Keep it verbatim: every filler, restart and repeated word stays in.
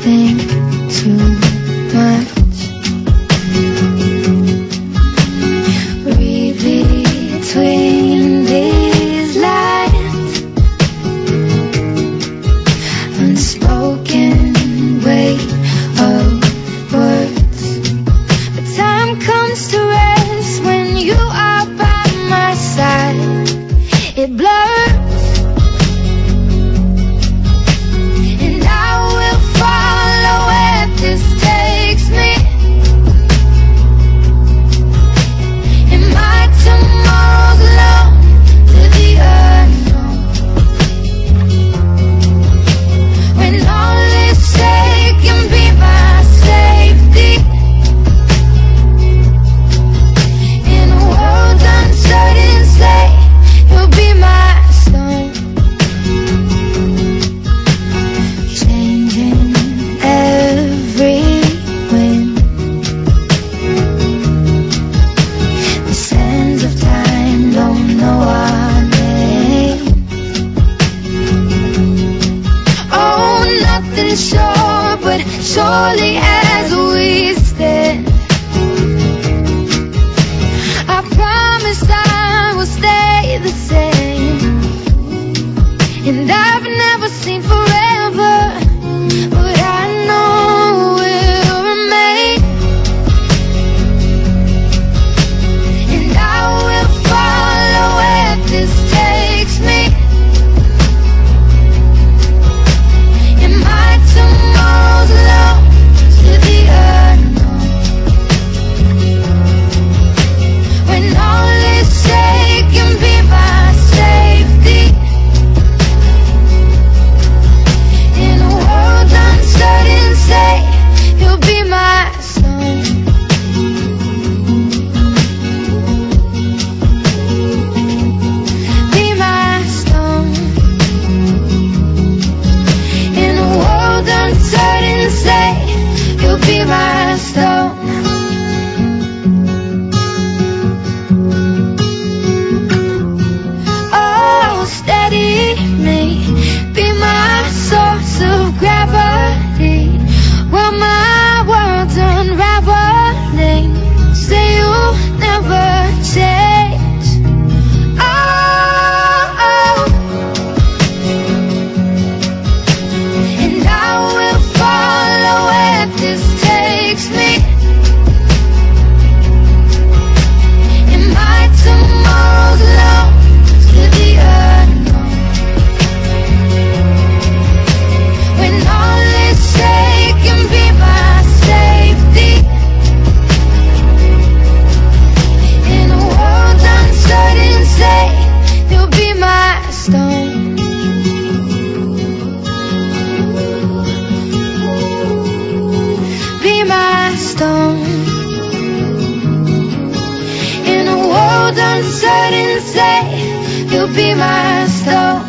think too much. Read between these lines, unspoken weight of words. But time comes to rest when you are by my side. It blurs. Sure, but surely as we stand, I promise I will stay the same. And I've never seen forever, but I know we'll remain. And I will follow where this takes me. Tomorrow's lost to the unknown. When all is shaken, be my safety. In a world uncertain, say you'll be my song. Be my stone. In a world uncertain, say you'll be my stone. Oh, steady me, be my source of gravity. While my world's unraveling, say you'll never change. Oh, oh. And I will follow where this takes me. And my tomorrow's lost to the unknown. When all is shaken, be my safety. In a world uncertain, say you'll be my stone. Be my stone. In a world uncertain, say you'll be my stone.